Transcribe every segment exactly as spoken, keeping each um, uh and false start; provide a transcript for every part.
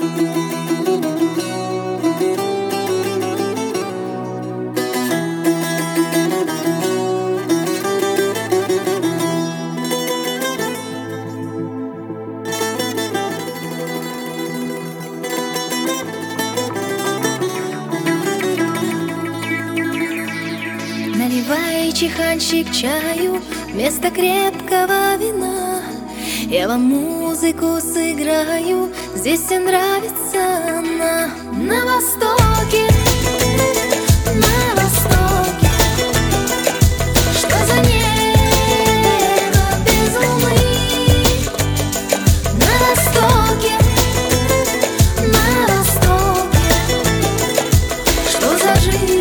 Наливай, чайханщик, чаю вместо крепкого вина. Я вам музыку сыграю, здесь всем нравится она. На востоке, на востоке, что за небо без луны? На востоке, на востоке, что за жизнь?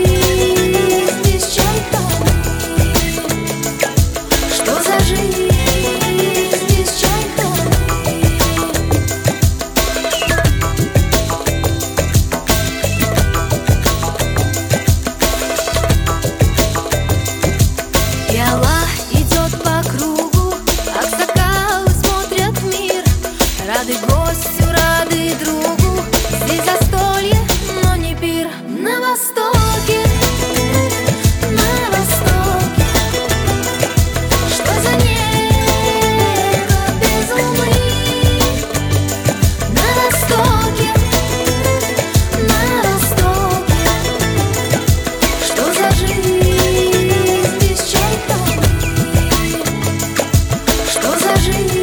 Рады гостю, рады другу, здесь застолье, но не пир. На востоке, на востоке, что за небо без луны? На востоке, на востоке, что за жизнь без чайханы? Что за жизнь?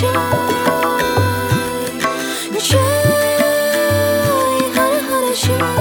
Чай, хара-хара, чай.